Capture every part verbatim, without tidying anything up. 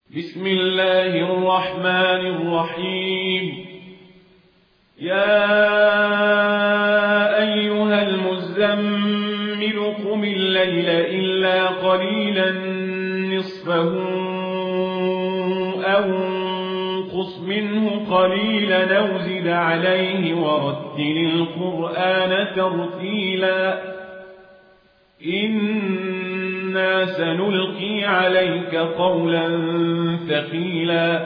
بسم الله الرحمن الرحيم. يا أيها المزمل قم الليل إلا قليلا نصفه أو انقص منه قليلا أو زد عليه ورتل القرآن ترتيلا إنا سنلقي عليك قولا ثقيلا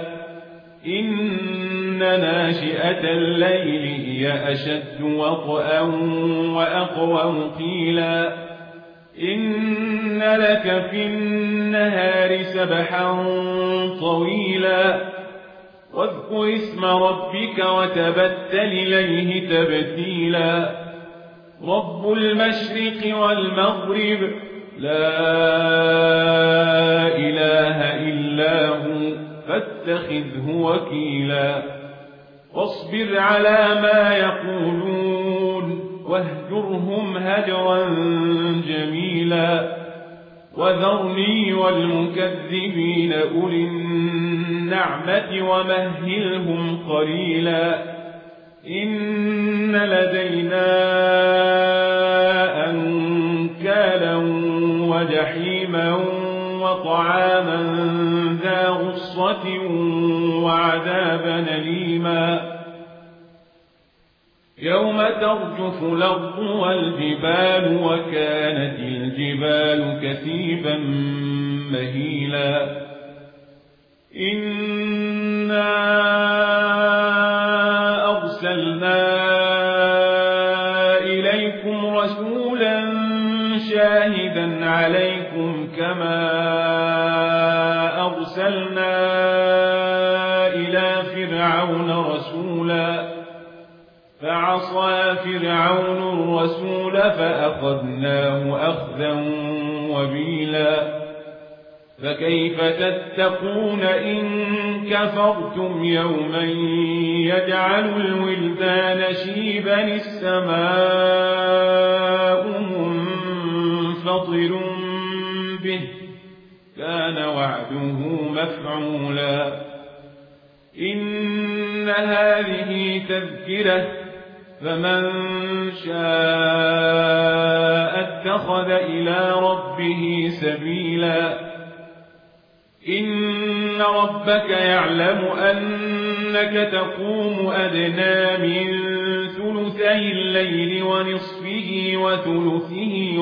إن ناشئة الليل هي أشد وطئا وأقوم قيلا إن لك في النهار سبحا طويلا واذكر اسم ربك وتبتل إليه تبتيلا رب المشرق والمغرب لا إله إلا هو فاتخذه وكيلا واصبر على ما يقولون واهجرهم هجرا جميلا وذرني والمكذبين أولي النعمة ومهلهم قليلا إن لدينا أنكالا وجحيما وطعاما ذا غصة وعذابا أليما يوم ترجف الأرض والجبال وكانت الجبال كثيبا مهيلا إنا أرسلنا إليكم رسولا شاهدا عليكم كما أرسلنا إلى فرعون رسولا فعصى فرعون الرسول فأخذناه أخذا وبيلا فكيف تتقون إن كفرتم يوما يجعل الولدان شيبا السماء منفطر به كان وعده مفعولا إن هذه تذكرة فمن شاء اتخذ إلى ربه سبيلا إن ربك يعلم أنك تقوم أدنى من ثلثي الليل ونصفه وثلثه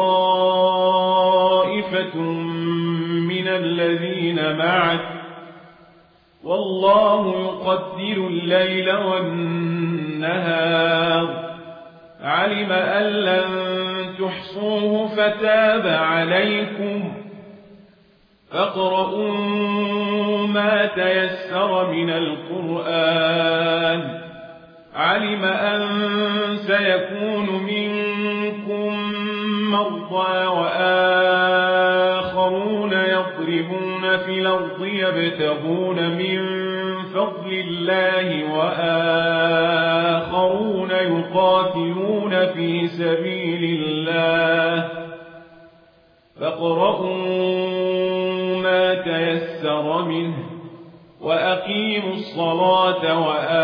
وطائفة من الذين معك والله يقدر الليل والنهار علم أن لن تحصوه فتاب عليكم فاقرؤوا ما تيسر من القرآن علم أن سيكون منكم مرضى وآخرون يضربون في الأرض يبتغون من فضل الله وآخرون يقاتلون في سبيل الله فاقرؤوا ما تيسر منه وأقيموا الصلاة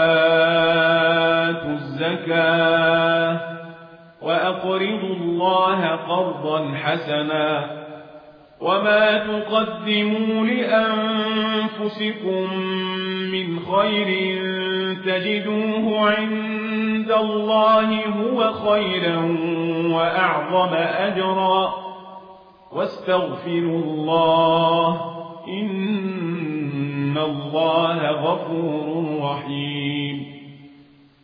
وآتوا الزكاة وأقرضوا الله قرضا حسنا وما تقدموا لأنفسكم من خير تجدوه عند الله هو خيرا وأعظم أجرا واستغفروا الله إن الله غفور رحيم.